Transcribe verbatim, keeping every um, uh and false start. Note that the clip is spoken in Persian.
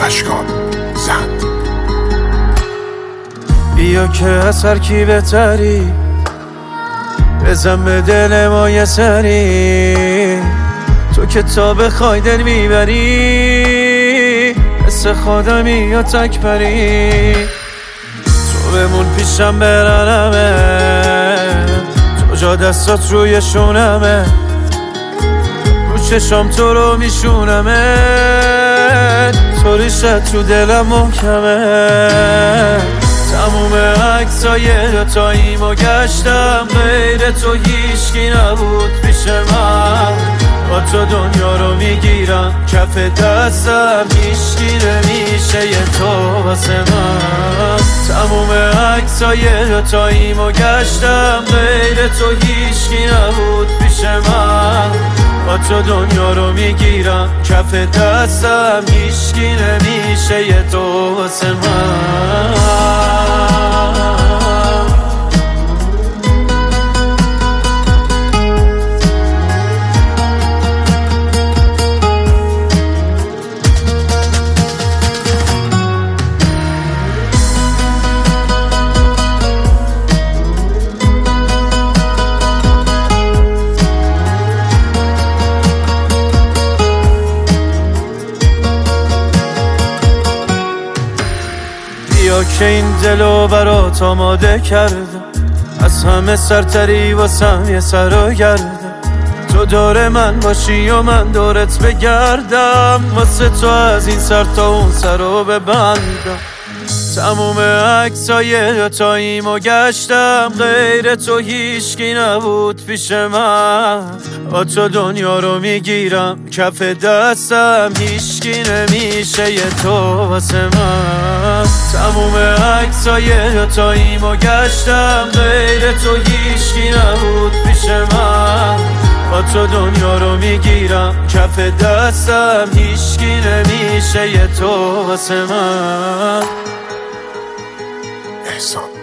اشکان زند. بیا که از هر کی بهتری، بزن به دل ما یه سری. تو که تا بخوای دل میبری، مثل خودمی یا تک پری. تو بمون پیشم برنمه، تو جا دستات روی شونمه، رو چشم تو رو میشونمه، تو ریشت تو دلم محکمه. تموم عکسای دوتاییم و گشتم، غیر تو هیچکی نبود پیش من. با تو دنیا رو میگیرم کف دستم، هیچکی نمیشه یه تو واسه من. تموم عکسای دوتاییم و گشتم، غیر تو هیچکی نبود پیش من. با تو دنیا رو میگیرم کف دستم، هیچکی نمیشه یه تو واسه من. بیا که این دلو برات آماده کردم، از همه سرتری واسم یه سر و گردم. تو دور من باشی و من دورت بگردم، واسه تو از این سر تا اون سر رو ببندم. تموم عکسای دوتاییم و گشتم، غیر تو هیچکی نبود پیش من. با تو دنیا رو میگیرم کف دستم، هیچکی نمیشه یه تو واسه من. تموم عکسای دوتاییم و گشتم، غیر تو هیچکی نبود پیش من. با تو دنیا رو میگیرم کف دستم، هیچکی نمیشه یه تو واسه من. احسان